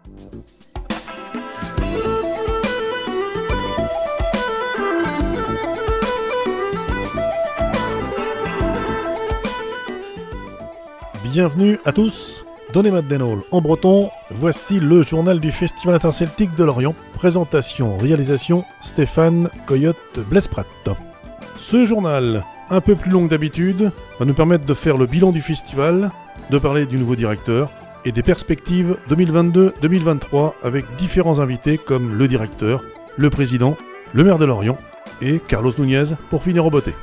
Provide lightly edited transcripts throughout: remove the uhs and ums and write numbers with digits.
Bienvenue à tous. Donnez-moi Denol en breton, voici le journal du Festival interceltique de Lorient. Présentation, réalisation, Stéphane Coyote-Blesprat. Ce journal, un peu plus long que d'habitude, va nous permettre de faire le bilan du festival, de parler du nouveau directeur et des perspectives 2022-2023 avec différents invités comme le directeur, le président, le maire de Lorient et Carlos Núñez pour finir en beauté.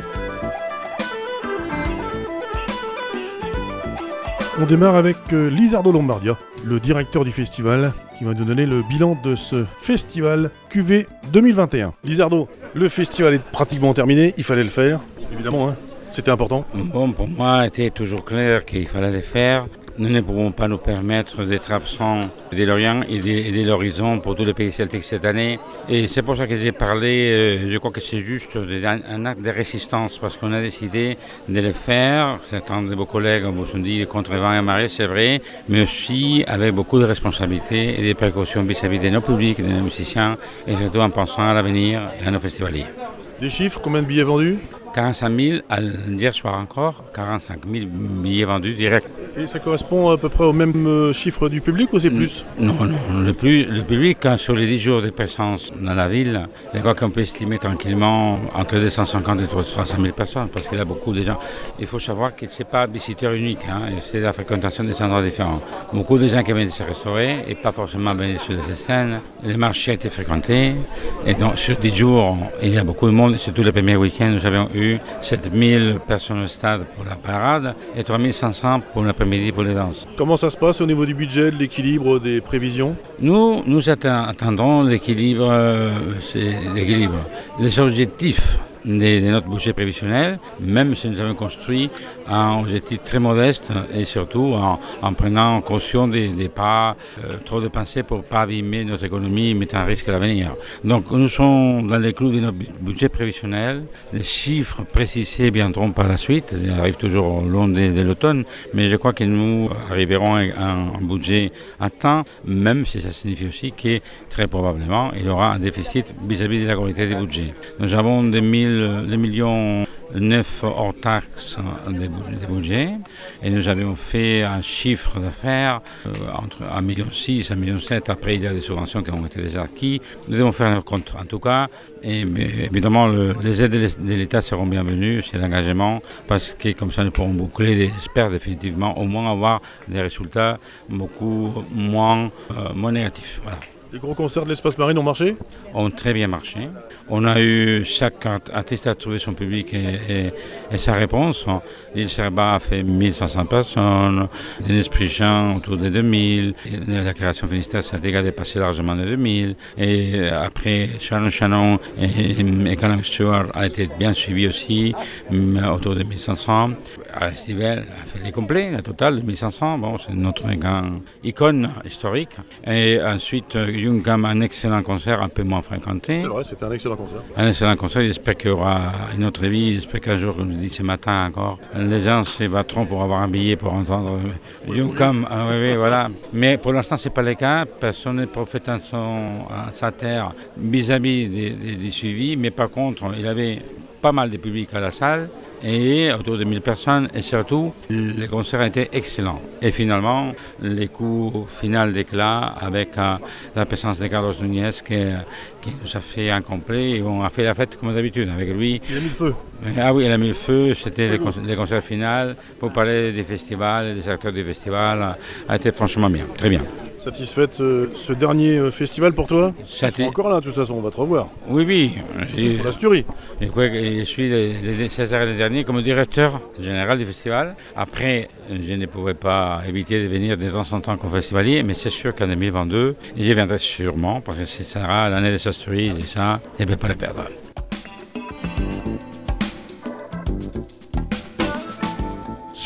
On démarre avec Lizardo Lombardia, le directeur du festival, qui va nous donner le bilan de ce festival QV 2021. Lizardo, le festival est pratiquement terminé, il fallait le faire, évidemment, hein, c'était important. Bon, pour moi, il était toujours clair qu'il fallait le faire. Nous ne pouvons pas nous permettre d'être absents de l'Orient et de l'horizon pour tous les pays celtiques cette année. Et c'est pour ça que j'ai parlé, je crois que c'est juste un acte de résistance parce qu'on a décidé de le faire. Certains de vos collègues vous ont dit contre vent et marée, c'est vrai, mais aussi avec beaucoup de responsabilités et de précautions vis-à-vis de nos publics, de nos musiciens et surtout en pensant à l'avenir et à nos festivaliers. Des chiffres, combien de billets vendus ? 45 000, hier soir encore, 45 000 billets vendus direct. Et ça correspond à peu près au même chiffre du public ou c'est plus ? Non, le public, sur les 10 jours de présence dans la ville, je crois qu'on peut estimer tranquillement entre 250 et 300 000 personnes, parce qu'il y a beaucoup de gens. Il faut savoir que ce n'est pas un visiteur unique, c'est la fréquentation des endroits différents. Beaucoup de gens qui viennent se restaurer et pas forcément venir sur ces scènes. Le marché a été fréquenté, et donc sur 10 jours, il y a beaucoup de monde, surtout le premier week-end, nous avons eu 7 000 personnes au stade pour la parade et 3 500 pour l'après-midi pour les danses. Comment ça se passe au niveau du budget, de l'équilibre, des prévisions ? Nous attendons l'équilibre. Les objectifs de notre budget prévisionnel, même si nous avons construit un objectif très modeste et surtout en prenant en conscience de pas trop dépenser pour ne pas abîmer notre économie et mettre en risque l'avenir. Donc nous sommes dans les clous de notre budget prévisionnel. Les chiffres précisés viendront par la suite, ils arrivent toujours au long de l'automne, mais je crois que nous arriverons à un budget à temps, même si ça signifie aussi que très probablement il y aura un déficit vis-à-vis de la qualité du budget. Nous avons 2 millions 9 hors taxes de budget et nous avions fait un chiffre d'affaires entre 1,6 million et 1,7 million. Après, il y a des subventions qui ont été déjà acquises. Nous devons faire un compte en tout cas. Et évidemment, les aides de l'État seront bienvenues, c'est l'engagement, parce que comme ça, nous pourrons boucler, j'espère définitivement, au moins avoir des résultats beaucoup moins négatifs. Voilà. Les gros concerts de l'Espace Marine ont marché ? Ont très bien marché. On a eu, chaque artiste a trouvé son public et sa réponse. L'île Serba a fait 1500 personnes, l'Esprit Jean autour de 2000, la création Finistère Saint-Dégâts a dépassé largement les 2000. Et après, Shannon et Callum Stewart a été bien suivi aussi, autour de 1500. Estival a fait les complets, la totale de 1500. Bon, c'est notre grand icône historique. Et ensuite, Youngam, un excellent concert, un peu moins fréquenté. C'est vrai, c'était un excellent concert. Un excellent concert, j'espère qu'il y aura une autre vie, j'espère qu'un jour, comme je dis ce matin encore, les gens se battront pour avoir un billet pour entendre Youngam. Oui, voilà. Mais pour l'instant, ce n'est pas le cas. Personne n'est prophète à sa terre vis-à-vis des suivis, mais par contre, il avait pas mal de public à la salle. Et autour de 1000 personnes, et surtout, le concert a été excellent. Et finalement, les coups final d'éclat avec la présence de Carlos Núñez qui nous a fait un complet et on a fait la fête comme d'habitude avec lui. Il a mis le feu. Ah oui, il a mis le feu, c'était les concerts finaux pour parler des festivals et des acteurs des festivals. A été franchement bien, très bien. Satisfait de ce dernier festival pour toi ? Ça Tu seras encore là, de toute façon, on va te revoir. Oui. Pour l'Asturie. Je suis les 16 heures dernier comme directeur général du festival. Après, je ne pouvais pas éviter de venir de temps en temps comme festivalier, mais c'est sûr qu'en 2022, j'y viendrai sûrement, parce que ce sera l'année des Asturies et ça, je ne peux pas le perdre.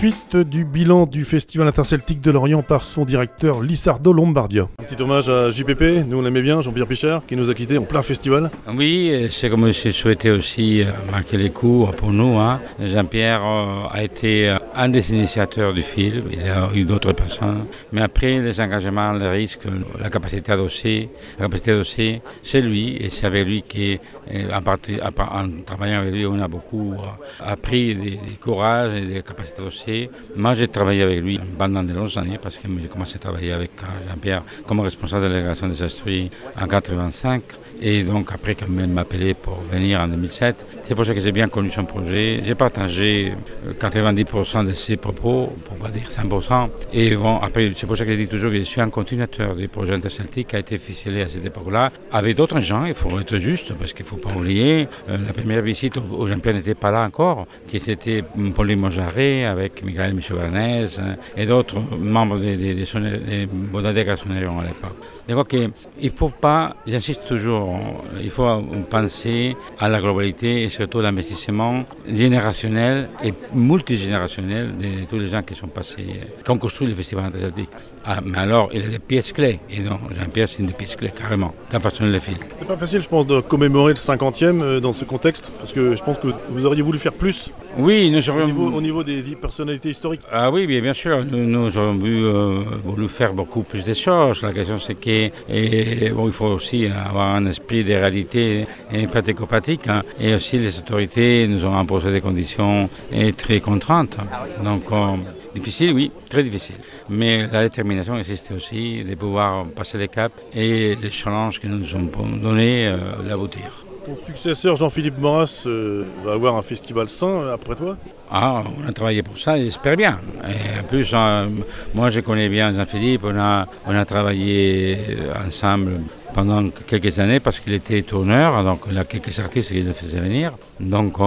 suite du bilan du Festival interceltique de Lorient par son directeur Lissardo Lombardia. Un petit hommage à JPP, nous on l'aimait bien, Jean-Pierre Pichard, qui nous a quittés en plein festival. Oui, c'est comme je souhaitais aussi marquer les coups pour nous. Jean-Pierre a été un des initiateurs du film, il y a eu d'autres personnes, mais après les engagements, les risques, la capacité à dossier, c'est lui, et c'est avec lui en travaillant avec lui, on a beaucoup appris des courage et des capacités à dossier. Moi, j'ai travaillé avec lui pendant de longues années, parce que j'ai commencé à travailler avec Jean-Pierre comme responsable de la délégation des instruits en 1985. Et donc après, quand il m'a appelé pour venir en 2007, c'est pour ça que j'ai bien connu son projet. J'ai partagé 90% de ses propos, pour pas dire 100%. Et bon, après, c'est pour ça que je dis toujours que je suis un continuateur du projet interceltique qui a été ficelé à cette époque-là. Avec d'autres gens, il faut être juste, parce qu'il ne faut pas oublier, la première visite où Jean-Pierre n'était pas là encore, qui c'était Pauline Monjarret avec Michael Michaud-Barnez et d'autres membres des Bodadega Sonerion à l'époque. Donc, il ne faut pas, j'insiste toujours, il faut penser à la globalité et surtout l'investissement générationnel et multigénérationnel de tous les gens qui sont passés, qui ont construit le festival interceltique. Mais alors, il y a des pièces clés, et donc Jean-Pierre, c'est une des pièces clés, carrément, qui a façonné le film. C'est pas facile, je pense, de commémorer le 50e dans ce contexte, parce que je pense que vous auriez voulu faire plus. Oui, nous aurions... Au niveau des personnalités historiques. Ah oui, bien sûr, nous aurions voulu faire beaucoup plus de choses. La question, c'est que il faut aussi avoir un esprit de réalité pratico-pratique, et aussi les autorités nous ont imposé des conditions très contraintes. Donc, difficile, oui, très difficile. Mais la détermination existe aussi de pouvoir passer les caps et les challenges que nous nous sommes donnés d'aboutir. Ton successeur Jean-Philippe Maurras va avoir un festival sain après toi ? On a travaillé pour ça, j'espère bien. Et en plus, moi je connais bien Jean-Philippe, on a travaillé ensemble pendant quelques années parce qu'il était tourneur, donc il y a quelques artistes qui le faisaient venir. Donc,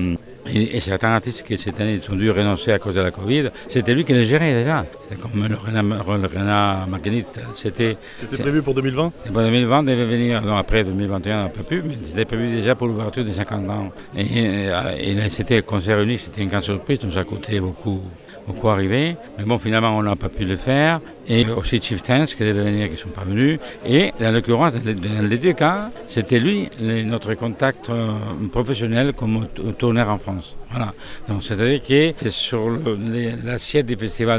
et certains artistes qui cette année ont dû renoncer à cause de la Covid, c'était lui qui les gérait déjà. C'était comme le Renat Marguenit. C'était prévu pour 2020 ? Et pour 2020, il devait venir, non, après 2021, on n'a pas pu, mais c'était prévu déjà pour l'ouverture des 50 ans. Et c'était un concert unique, c'était une grande surprise, donc ça a coûté beaucoup arriver. Mais bon, finalement, on n'a pas pu le faire. Et aussi Chieftains qui devaient venir, qui ne sont pas venus. Et dans l'occurrence, dans les deux cas, c'était lui, notre contact professionnel comme tourneur en France. Voilà. Donc, c'est-à-dire que sur l'assiette du festival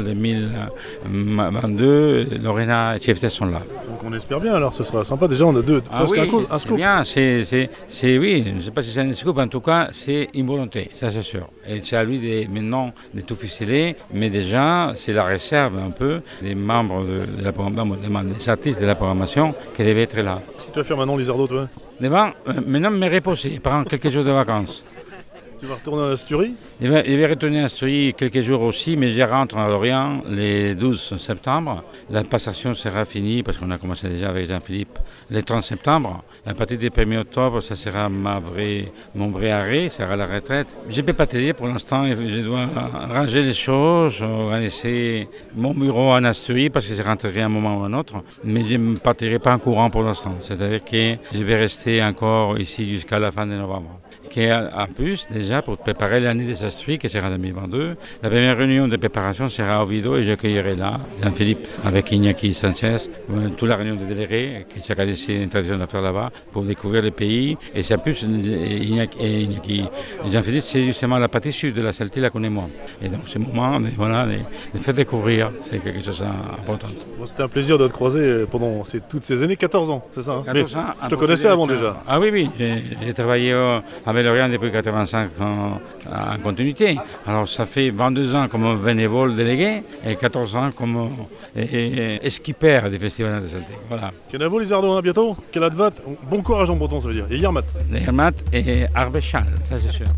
2022, Lorena et Chieftains sont là. Donc on espère bien, alors ce sera sympa. Déjà, on a presque un scoop. C'est bien, oui, je ne sais pas si c'est un scoop, en tout cas, c'est une volonté, ça c'est sûr. Et c'est à lui maintenant de tout ficeler, mais déjà, c'est la réserve un peu des membres de la programmation, des artistes de la programmation qui devaient être là. Qu'est-ce que tu vas faire maintenant, Lissardo, toi ? Maintenant, me reposer, prendre quelques jours de vacances. Tu vas retourner à Asturie ? Je vais retourner à Asturie quelques jours aussi, mais je rentre à Lorient le 12 septembre. La passation sera finie, parce qu'on a commencé déjà avec Jean-Philippe, le 30 septembre. À partir du 1er octobre, ça sera mon vrai arrêt, ça sera la retraite. Je ne peux pas te dire pour l'instant, je dois ranger les choses, organiser mon bureau en Asturie, parce que je rentrerai un moment ou un autre. Mais je ne partirai pas en courant pour l'instant. C'est-à-dire que je vais rester encore ici jusqu'à la fin de novembre. En plus, déjà, pour préparer l'année des Asturies, qui sera en 2022, la première réunion de préparation sera au Vido et j'accueillerai là Jean-Philippe avec Iñaki Sanchez, toute la réunion des délégués, qui chaque année c'est une tradition de faire là-bas, pour découvrir le pays. Et c'est en plus, Jean-Philippe, c'est justement la partie sud de la Celtique, la connaît moi. Et donc, ce moment de faire découvrir, c'est quelque chose d'important. Bon, c'était un plaisir de te croiser pendant toutes ces années, 14 ans, c'est ça 14 ans. Je te connaissais avant déjà. Ah oui, j'ai travaillé avec Lorient depuis 85 ans en continuité. Alors ça fait 22 ans comme bénévole délégué et 14 ans comme skipper des festivals interceltiques. Voilà. Kenavo Lissardo, à bientôt. Keladvat, bon courage en breton, ça veut dire. Et Yermat. Yermat et Arbechal, ça c'est sûr.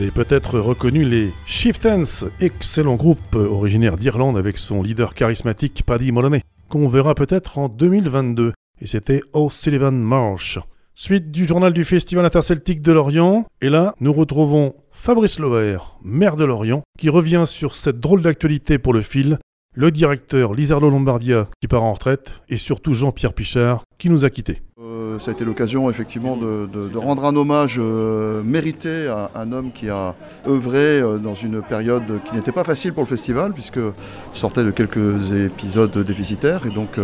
Vous avez peut-être reconnu les Chieftains, excellent groupe originaire d'Irlande avec son leader charismatique Paddy Moloney, qu'on verra peut-être en 2022. Et c'était O'Sullivan Marsh. Suite du journal du Festival interceltique de Lorient. Et là, nous retrouvons Fabrice Lovaert, maire de Lorient, qui revient sur cette drôle d'actualité pour le fil, le directeur Lizardo Lombardia qui part en retraite et surtout Jean-Pierre Pichard qui nous a quittés. Ça a été l'occasion effectivement de rendre un hommage mérité à un homme qui a œuvré dans une période qui n'était pas facile pour le festival puisque sortait de quelques épisodes déficitaires et donc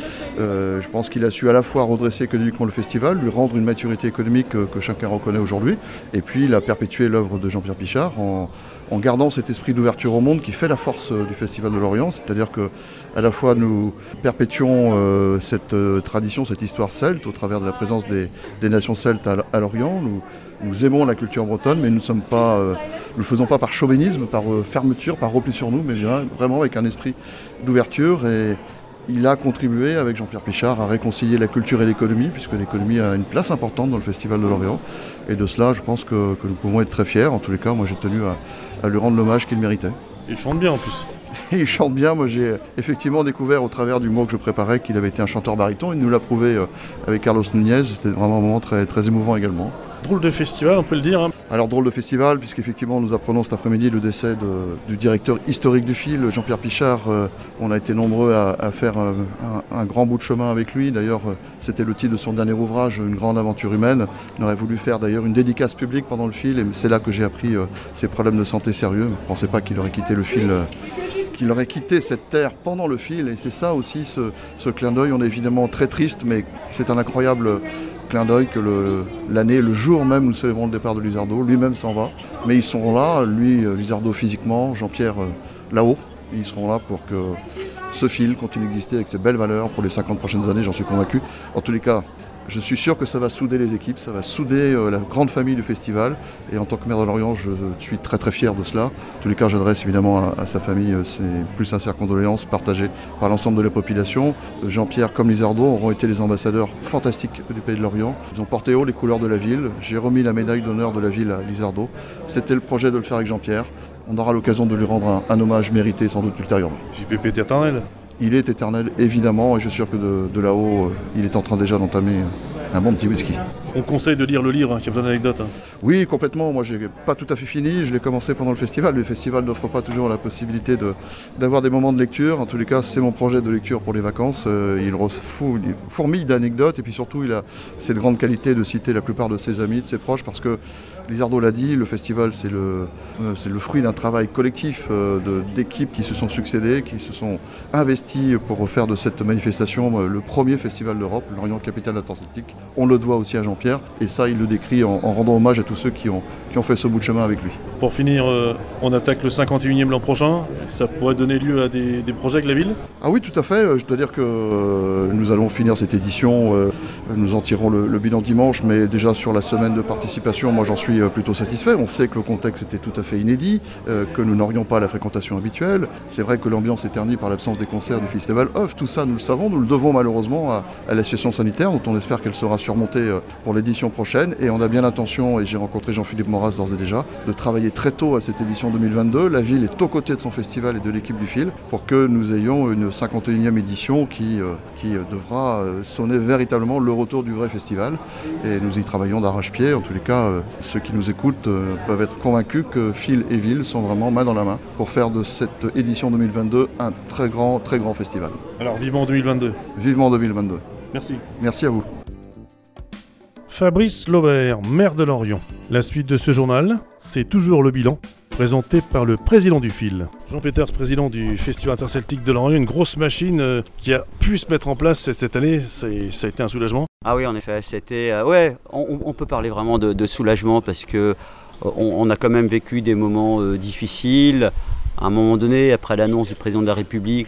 je pense qu'il a su à la fois redresser économiquement le festival, lui rendre une maturité économique que chacun reconnaît aujourd'hui et puis il a perpétué l'œuvre de Jean-Pierre Pichard en gardant cet esprit d'ouverture au monde qui fait la force du Festival de Lorient, c'est-à-dire que à la fois nous perpétuons cette tradition, cette histoire celte au travers de la présence des nations celtes à Lorient. Nous aimons la culture bretonne, mais nous ne le faisons pas par chauvinisme, par fermeture, par repli sur nous, mais vraiment avec un esprit d'ouverture. Et il a contribué avec Jean-Pierre Pichard à réconcilier la culture et l'économie, puisque l'économie a une place importante dans le Festival de Lorient. Et de cela, je pense que nous pouvons être très fiers. En tous les cas, moi j'ai tenu à lui rendre l'hommage qu'il méritait. Il chante bien en plus. Il chante bien, moi j'ai effectivement découvert au travers du mot que je préparais qu'il avait été un chanteur baryton. Il nous l'a prouvé avec Carlos Nunez, c'était vraiment un moment très, très émouvant également. Drôle de festival, on peut le dire. Hein. Alors drôle de festival, puisqu'effectivement nous apprenons cet après-midi le décès du directeur historique du fil, Jean-Pierre Pichard. On a été nombreux à faire un grand bout de chemin avec lui. D'ailleurs, c'était le titre de son dernier ouvrage, Une grande aventure humaine. On aurait voulu faire d'ailleurs une dédicace publique pendant le fil, et c'est là que j'ai appris ses problèmes de santé sérieux. Je ne pensais pas qu'il aurait quitté le fil. Qu'il aurait quitté cette terre pendant le fil, et c'est ça aussi ce clin d'œil. On est évidemment très triste, mais c'est un incroyable clin d'œil que l'année, le jour même où nous célébrons le départ de Lizardo, lui-même s'en va. Mais ils seront là, lui, Lizardo physiquement, Jean-Pierre là-haut. Ils seront là pour que ce fil continue d'exister avec ses belles valeurs pour les 50 prochaines années, j'en suis convaincu. En tous les cas, je suis sûr que ça va souder les équipes, ça va souder la grande famille du festival. Et en tant que maire de Lorient, je suis très très fier de cela. En tous les cas, j'adresse évidemment à sa famille ses plus sincères condoléances partagées par l'ensemble de la population. Jean-Pierre comme Lizardo auront été les ambassadeurs fantastiques du pays de Lorient. Ils ont porté haut les couleurs de la ville. J'ai remis la médaille d'honneur de la ville à Lizardo. C'était le projet de le faire avec Jean-Pierre. On aura l'occasion de lui rendre un hommage mérité sans doute ultérieurement. JPP est éternel. Il est éternel, évidemment, et je suis sûr que de là-haut, il est en train déjà d'entamer un bon petit whisky. On conseille de lire le livre qui a plein d'anecdotes. Oui, complètement. Moi, je n'ai pas tout à fait fini. Je l'ai commencé pendant le festival. Le festival n'offre pas toujours la possibilité d'avoir des moments de lecture. En tous les cas, c'est mon projet de lecture pour les vacances. Il fourmille d'anecdotes, et puis surtout, il a cette grande qualité de citer la plupart de ses amis, de ses proches, parce que Lizardo l'a dit, le festival, c'est le fruit d'un travail collectif d'équipes qui se sont succédées, qui se sont investies pour faire de cette manifestation le premier festival d'Europe, Lorient Capitale interceltique. On le doit aussi à Jean-Pierre, et ça, il le décrit en rendant hommage à tous ceux qui ont fait ce bout de chemin avec lui. Pour finir, on attaque le 51e l'an prochain. Ça pourrait donner lieu à des projets avec la ville ? Ah oui, tout à fait. Je dois dire que nous allons finir cette édition. Nous en tirons le bilan dimanche, mais déjà sur la semaine de participation, moi j'en suis plutôt satisfait. On sait que le contexte était tout à fait inédit, que nous n'aurions pas la fréquentation habituelle. C'est vrai que l'ambiance est ternie par l'absence des concerts du Festival Off. Tout ça, nous le savons. Nous le devons malheureusement à la situation sanitaire, dont on espère qu'elle sera surmontée pour l'édition prochaine. Et on a bien l'intention, et j'ai rencontré Jean-Philippe Maurras d'ores et déjà, de travailler très tôt à cette édition 2022. La ville est aux côtés de son festival et de l'équipe du fil pour que nous ayons une 51e édition qui devra sonner véritablement le retour du vrai festival. Et nous y travaillons d'arrache-pied. En tous les cas, ceux qui nous écoutent peuvent être convaincus que Fil et Ville sont vraiment main dans la main pour faire de cette édition 2022 un très grand festival. Alors vivement 2022. Vivement 2022. Merci. Merci à vous. Fabrice Lovaert, maire de Lorient. La suite de ce journal, c'est toujours le bilan, présenté par le président du FIL. Jean Peters, président du Festival interceltique de Lorient, une grosse machine qui a pu se mettre en place cette année, ça a été un soulagement. Ah oui, en effet, c'était... on peut parler vraiment de soulagement parce que on a quand même vécu des moments difficiles. À un moment donné, après l'annonce du président de la République,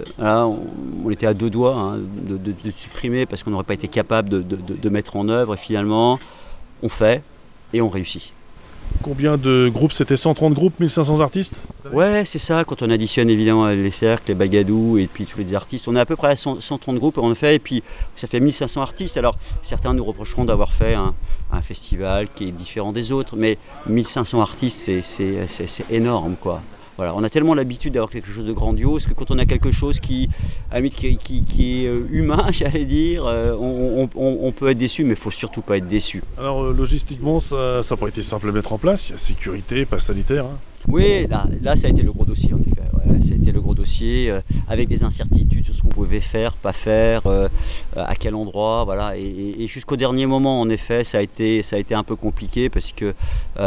on était à deux doigts de supprimer parce qu'on n'aurait pas été capable de mettre en œuvre. Et finalement, on fait et on réussit. Combien de groupes? C'était 130 groupes, 1500 artistes? Ouais, c'est ça, quand on additionne évidemment les cercles, les bagadous et puis tous les artistes, on est à peu près à 130 groupes en fait, et puis ça fait 1500 artistes. Alors certains nous reprocheront d'avoir fait un festival qui est différent des autres, mais 1500 artistes c'est énorme quoi. Voilà, on a tellement l'habitude d'avoir quelque chose de grandiose que quand on a quelque chose qui est humain, j'allais dire, on peut être déçu, mais il ne faut surtout pas être déçu. Alors logistiquement, ça n'a pas été simple à mettre en place. Il y a sécurité, passe sanitaire. Hein. Oui, là ça a été le gros dossier en effet. Ouais, ça a été le gros dossier avec des incertitudes sur ce qu'on pouvait faire, pas faire, à quel endroit, voilà. Et jusqu'au dernier moment, en effet, ça a été un peu compliqué parce que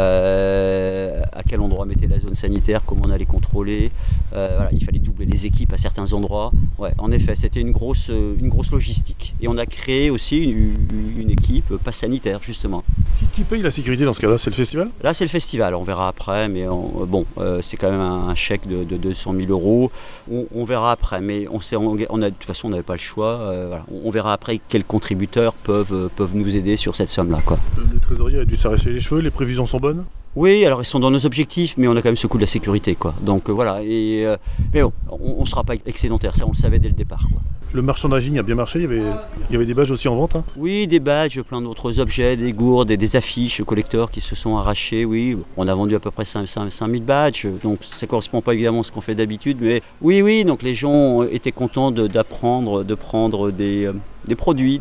à quel endroit mettre la zone sanitaire, comment on allait contrôler, voilà, il fallait doubler les équipes à certains endroits. Ouais, en effet, c'était une grosse logistique. Et on a créé aussi une équipe pas sanitaire justement. Qui paye la sécurité dans ce cas-là? C'est le festival? Là, c'est le festival, on verra après, mais c'est quand même un chèque de 200 000 €. On verra après, mais de toute façon, on n'avait pas le choix. Voilà. On verra après quels contributeurs peuvent nous aider sur cette somme-là, quoi. Le trésorier a dû s'arracher les cheveux, les prévisions sont bonnes? Oui, alors ils sont dans nos objectifs, mais on a quand même ce coup de la sécurité, quoi. Donc voilà, mais bon, on ne sera pas excédentaire, ça on le savait dès le départ, quoi. Le merchandising a bien marché, il y avait des badges aussi en vente, hein. Oui, des badges, plein d'autres objets, des gourdes, des affiches collecteurs qui se sont arrachées, oui. On a vendu à peu près 5000 badges, donc ça ne correspond pas évidemment à ce qu'on fait d'habitude, mais oui, donc les gens étaient contents de prendre des produits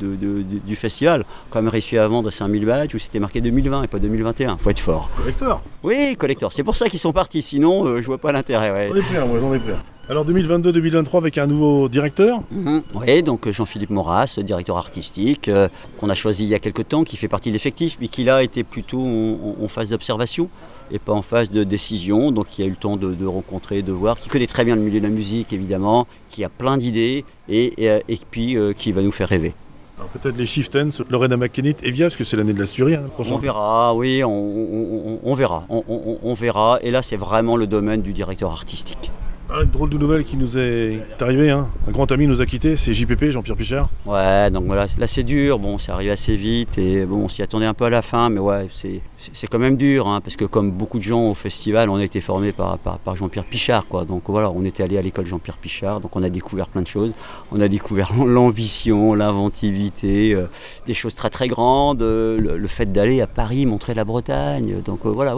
du festival. On a quand même réussi à vendre 5000 badges où c'était marqué 2020 et pas 2021, faut être fort. Collector? Oui, collector, c'est pour ça qu'ils sont partis, sinon je vois pas l'intérêt. Ouais. J'en ai pris un. Alors 2022-2023 avec un nouveau directeur. Oui, donc Jean-Philippe Maurras, directeur artistique, qu'on a choisi il y a quelques temps, qui fait partie de l'effectif, mais qui là était plutôt en phase d'observation et pas en phase de décision, donc il a eu le temps de rencontrer, de voir, qui connaît très bien le milieu de la musique évidemment, qui a plein d'idées et puis qui va nous faire rêver. Alors peut-être les Chieftains, Lorena McKennitt, Evia, parce que c'est l'année de l'Asturie. Hein, on verra, oui, on verra. On verra, et là c'est vraiment le domaine du directeur artistique. Une drôle de nouvelle qui nous est arrivée, hein. Un grand ami nous a quittés, c'est JPP, Jean-Pierre Pichard. Ouais, donc voilà, là c'est dur, bon, c'est arrivé assez vite et bon, on s'y attendait un peu à la fin, mais ouais, c'est quand même dur, hein, parce que comme beaucoup de gens au festival, on a été formés par Jean-Pierre Pichard, quoi. Donc voilà, on était allé à l'école Jean-Pierre Pichard, donc on a découvert plein de choses. On a découvert l'ambition, l'inventivité, des choses très très grandes, le fait d'aller à Paris montrer la Bretagne. Donc voilà,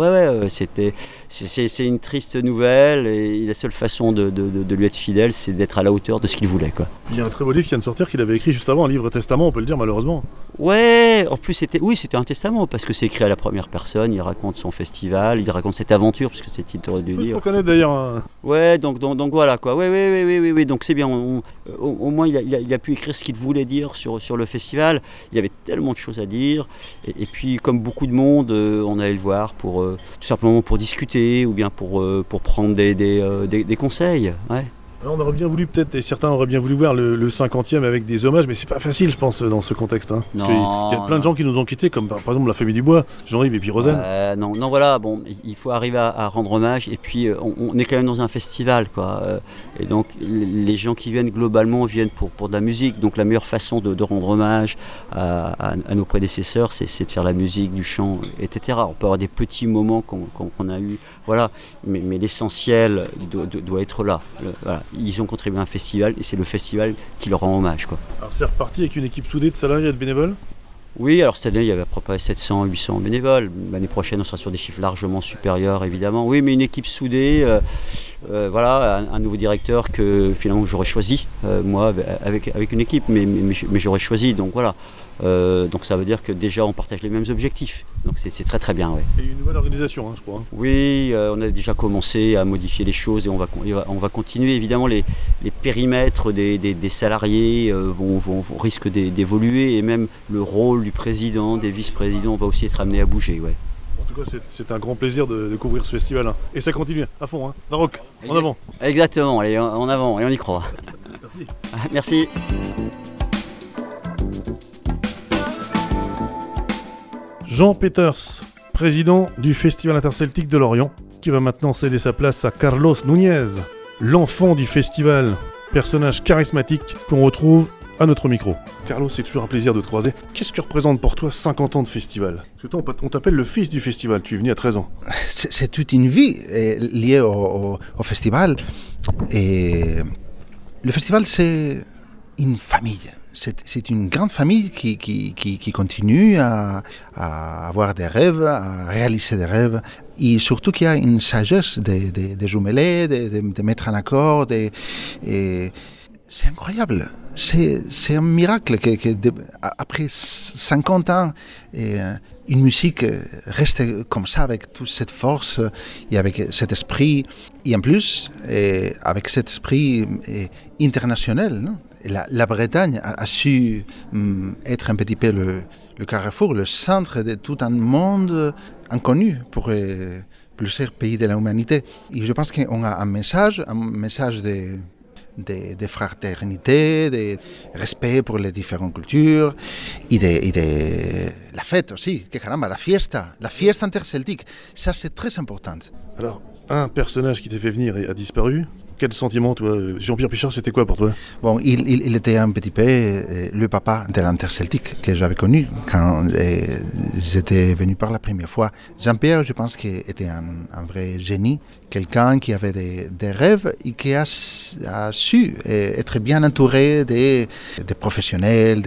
c'est une triste nouvelle et la seule façon de lui être fidèle, c'est d'être à la hauteur de ce qu'il voulait, quoi. Il y a un très beau livre qui vient de sortir qu'il avait écrit juste avant, un livre testament, on peut le dire malheureusement. Ouais, en plus c'était un testament parce que c'est écrit à la première personne, il raconte son festival, il raconte cette aventure parce que c'est le titre du livre. Je reconnais d'ailleurs. Hein. Ouais, donc voilà quoi. Oui, donc c'est bien. Au moins il a pu écrire ce qu'il voulait dire sur le festival. Il y avait tellement de choses à dire et puis comme beaucoup de monde, on allait le voir pour tout simplement pour discuter ou bien pour prendre des conseils. Ouais. Alors on aurait bien voulu peut-être, et certains auraient bien voulu voir le 50e avec des hommages, mais c'est pas facile je pense dans ce contexte. Hein. Parce qu'il y a plein de gens qui nous ont quittés, comme par exemple la famille Dubois, Jean-Yves et puis Rosanne. Non, voilà, bon, il faut arriver à rendre hommage, et puis on est quand même dans un festival, quoi. Et donc les gens qui viennent globalement viennent pour de la musique, donc la meilleure façon de rendre hommage à nos prédécesseurs, c'est de faire la musique, du chant, etc. On peut avoir des petits moments qu'on a eu, voilà, mais l'essentiel doit être là. Voilà. Ils ont contribué à un festival et c'est le festival qui leur rend hommage, quoi. Alors c'est reparti avec une équipe soudée de salariés et de bénévoles? Oui, alors cette année il y avait à peu près 700-800 bénévoles. L'année prochaine on sera sur des chiffres largement supérieurs évidemment. Oui, mais une équipe soudée, voilà, un nouveau directeur que finalement j'aurais choisi, moi avec une équipe, mais j'aurais choisi, donc voilà. Donc ça veut dire que déjà on partage les mêmes objectifs, donc c'est très très bien. Ouais. Et une nouvelle organisation, hein, je crois. Oui, on a déjà commencé à modifier les choses et on va continuer. Évidemment les périmètres des salariés risquent d'évoluer et même le rôle du président, des vice-présidents va aussi être amené à bouger. Ouais. En tout cas c'est un grand plaisir de couvrir ce festival, hein. Et ça continue à fond, hein. Baroque, en avant. Exactement, allez, en avant et on y croit. Merci. Merci. Jean Peters, président du Festival interceltique de Lorient, qui va maintenant céder sa place à Carlos Núñez, l'enfant du festival, personnage charismatique qu'on retrouve à notre micro. Carlo, c'est toujours un plaisir de te croiser. Qu'est-ce que représente pour toi 50 ans de festival? Parce que toi, on t'appelle le fils du festival, tu es venu à 13 ans. C'est toute une vie liée au festival. Et le festival, c'est une famille. C'est une grande famille qui continue à avoir des rêves, à réaliser des rêves. Et surtout qu'il y a une sagesse de jumeler, de mettre en accord. Et c'est incroyable. C'est un miracle après 50 ans, une musique reste comme ça, avec toute cette force et avec cet esprit. Et en plus, avec cet esprit international, non? La Bretagne a su être un petit peu le carrefour, le centre de tout un monde inconnu pour plusieurs pays de l'humanité. Et je pense qu'on a un message de fraternité, de respect pour les différentes cultures et de la fête aussi, que caramba, la fiesta interceltique, ça c'est très important. Alors, un personnage qui t'a fait venir a disparu. Quel sentiment, toi? Jean-Pierre Pichard, c'était quoi pour toi? Bon, il était un petit peu le papa de l'interceltique que j'avais connu quand j'étais venu par la première fois. Jean-Pierre, je pense qu'il était un vrai génie, quelqu'un qui avait des rêves et qui a su être bien entouré des professionnels,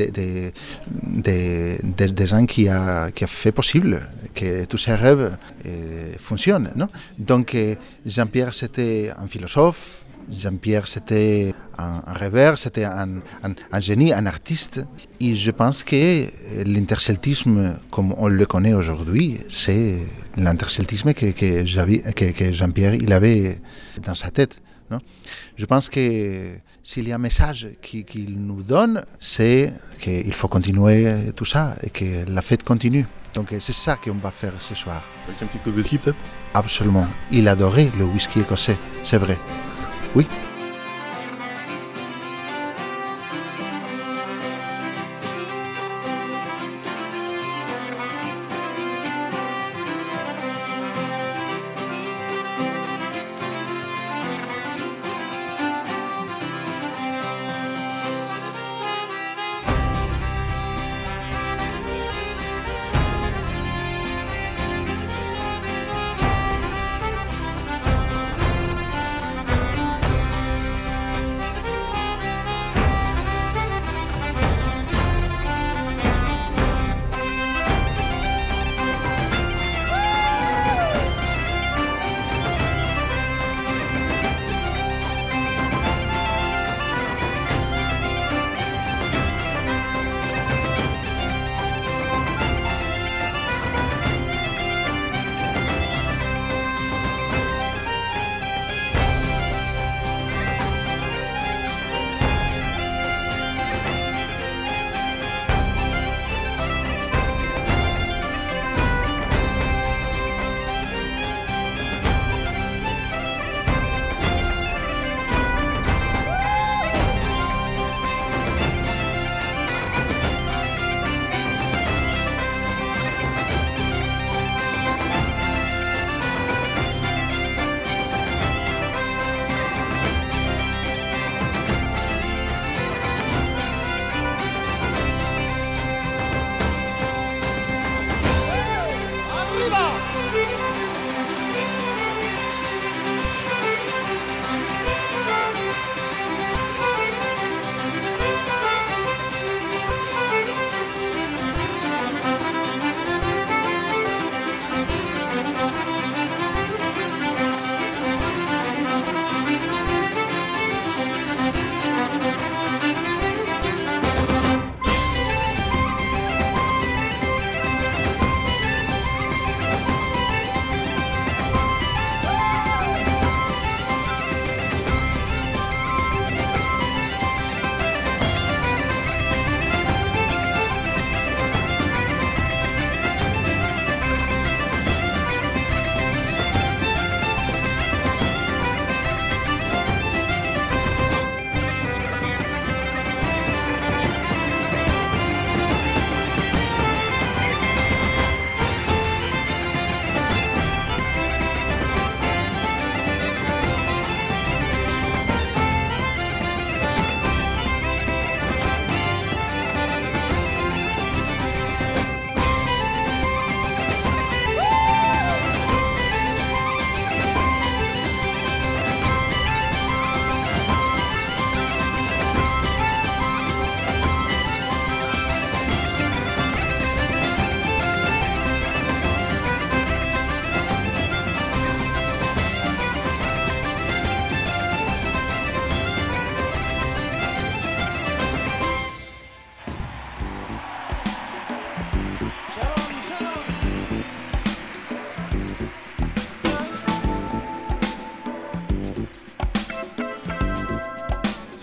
des gens qui a fait possible que tous ces rêves fonctionnent, non? Donc Jean-Pierre, c'était un philosophe. Jean-Pierre, c'était un rêveur, c'était un génie, un artiste. Et je pense que l'interceltisme, comme on le connaît aujourd'hui, c'est l'interceltisme que Jean-Pierre il avait dans sa tête. Non? Je pense que s'il y a un message qu'il nous donne, c'est qu'il faut continuer tout ça et que la fête continue. Donc c'est ça qu'on va faire ce soir. Avec un petit peu de whisky peut-être? Absolument. Il adorait le whisky écossais, c'est vrai. Oui.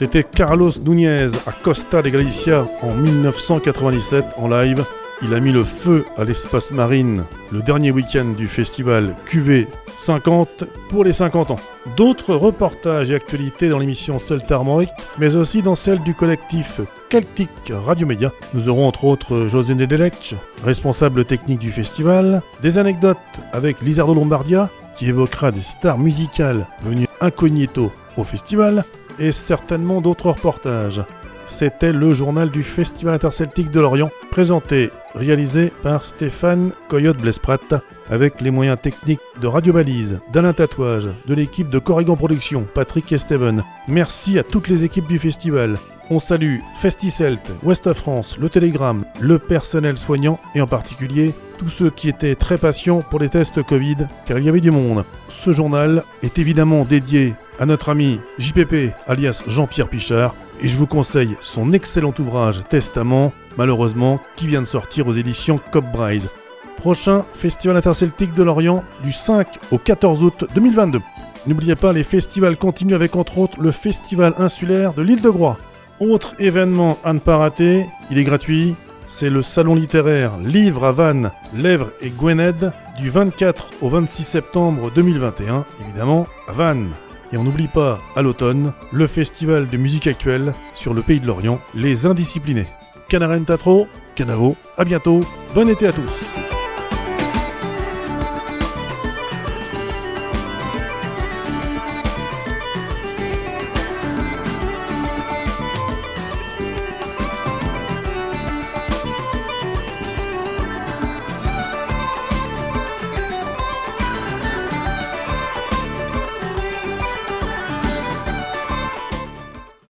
C'était Carlos Núñez à Costa de Galicia en 1997 en live. Il a mis le feu à l'espace marine le dernier week-end du festival QV 50 pour les 50 ans. D'autres reportages et actualités dans l'émission Celta Armorique, mais aussi dans celle du collectif Celtic Radio Média. Nous aurons entre autres José Nedelec, responsable technique du festival, des anecdotes avec Lizardo Lombardia, qui évoquera des stars musicales venues incognito au festival, et certainement d'autres reportages. C'était le journal du Festival interceltique de Lorient, présenté, réalisé par Stéphane Coyote-Blesprat, avec les moyens techniques de Radio Balise, d'Alain Tatouage, de l'équipe de Corrigan Productions, Patrick et Steven. Merci à toutes les équipes du festival. On salue Festicelt, Ouest France, le Télégramme, le personnel soignant et en particulier tous ceux qui étaient très patients pour les tests Covid, car il y avait du monde. Ce journal est évidemment dédié à notre ami JPP, alias Jean-Pierre Pichard, et je vous conseille son excellent ouvrage Testament, malheureusement, qui vient de sortir aux éditions Copbrise. Prochain Festival interceltique de Lorient du 5 au 14 août 2022. N'oubliez pas, les festivals continuent avec entre autres le Festival insulaire de l'île de Groix. Autre événement à ne pas rater, il est gratuit, c'est le salon littéraire Livre à Vannes, Lèvres et Gwened du 24 au 26 septembre 2021, évidemment à Vannes. Et on n'oublie pas, à l'automne, le festival de musique actuelle sur le pays de Lorient, Les Indisciplinés. Canaren Tatro, Canavo, à bientôt, bon été à tous.